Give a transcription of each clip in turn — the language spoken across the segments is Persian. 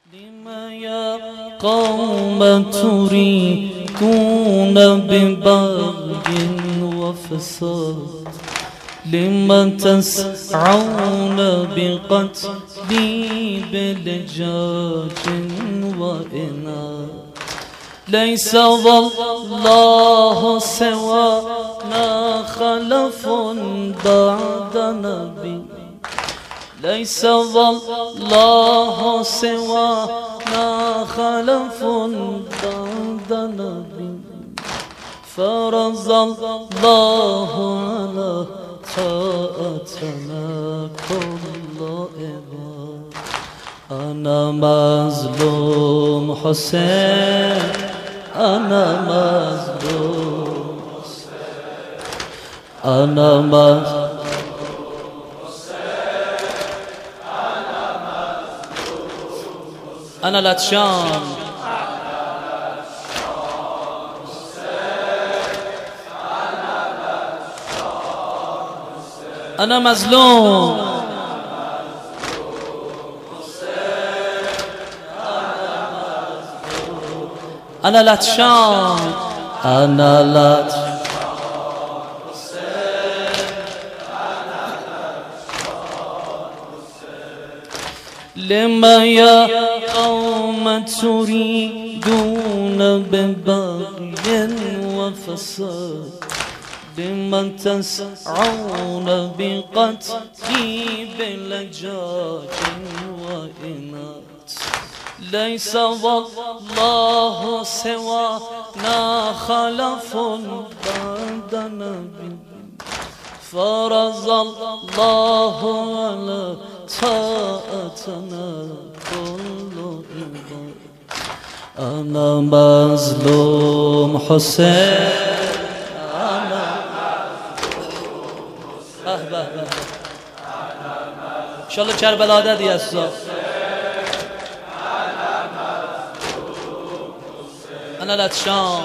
لما يا قوم تريدون ببغي وفساد لما تسعون بقتلي بلجاج وإناد ليس والله سوانا خلف بعد نبي ليس والله سوانا خلف بعد نبي فرض الله على طاعتنا كل عباد أنا مظلوم حسين أنا مظلوم حسين أنا مظلوم أنا لاتشان أنا مظلوم أنا لاتشان أنا لاتشان لما يا قوم تريدون ببغي وفساد لمن تسعون بقتلي بلجاج وإناد ليس والله سوانا خلف بعد نبي فرض الله على طاعتنا كل عباد أنا مظلوم حسين أنا مظلوم إن شاء الله كربلاء دادي أسا أنا لاتشان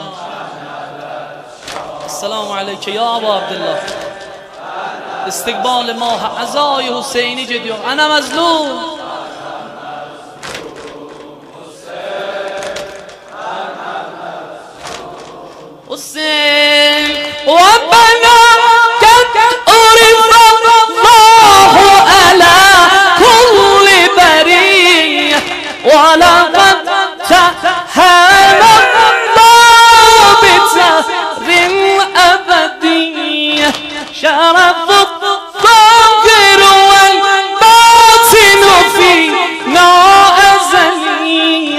السلام عليك يا أبا عبد الله استقبال ماه عزای حسینی جدیو انا مظلوم حسین ربنا قد عرف الله على كل برية ولقد تهان الله بتهر أبدية شرف الظاهر والباطن فينا أزلي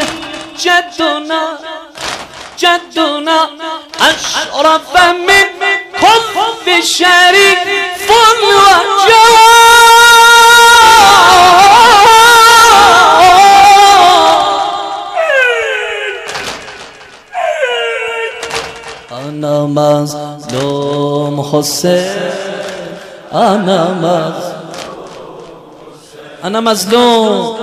جدنا أشرف من كل شريف وجواد أنا مظلوم حسين أنا مظلوم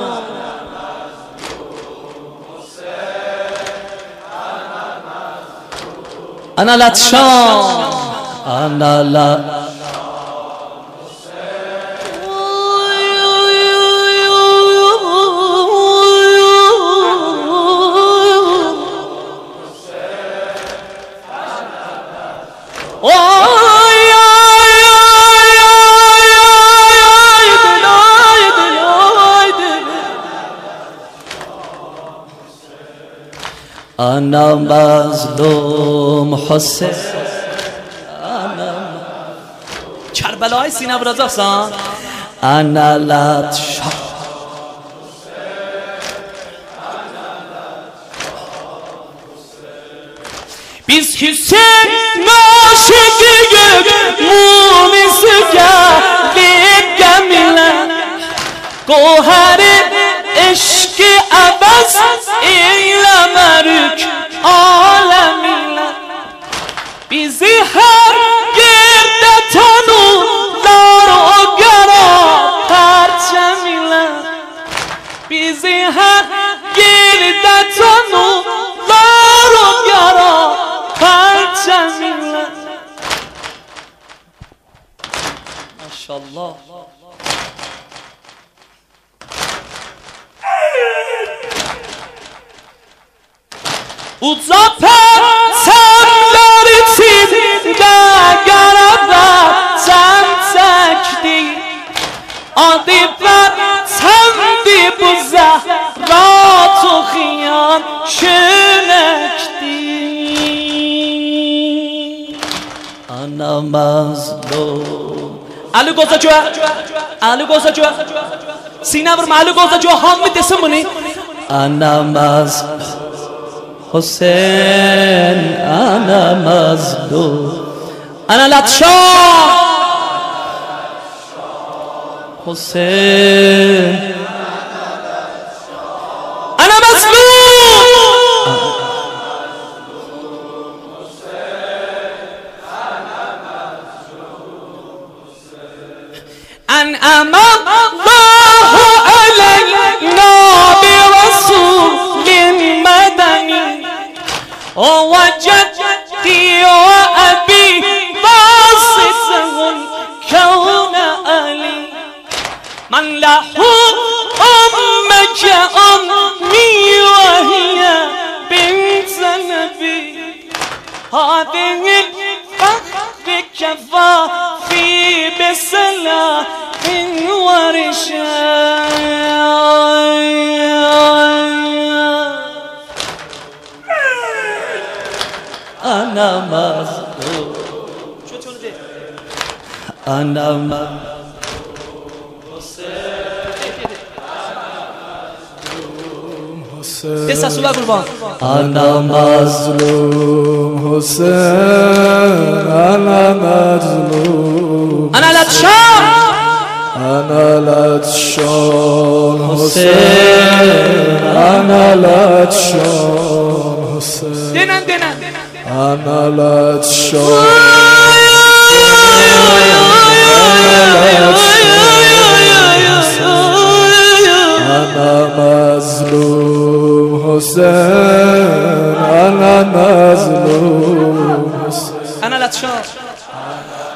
أنا لاتشان أنا لا أنا مظلوم حسين أنا کربلای سینه برازاستان أنا لاتشان biz Hüseyin aşıkıyık munisi geldik gemine goheri eşki abes eylemerik alemine bizi her yerde tanırlar o gara perçemine bizi her yerde tanırlar o gara perçemine maşallah Uzatsan içimde sen çekti Adibler sendi bu zehrat uxiyan şünekti Ana mazlum Ali goza joa Sina vurma Ali goza joa ham mi desin bunu Ana mazlum Hüseyin ana mazlum Ana latşan Hüseyin ana mazlum أنعم الله علينا برسول مدني وجدي وأبي باسطه الكون علي من له أمك أمي وهي بنت نبي هذه بكفى في بسلاح ورشاد أنا مظلوم أنا مظلوم أنا مظلوم حسين أنا مظلوم أنا لطشان حسين أنا لطشان حسين أنا لطشان أنا مظلوم حسين أنا مظلوم أنا لطشان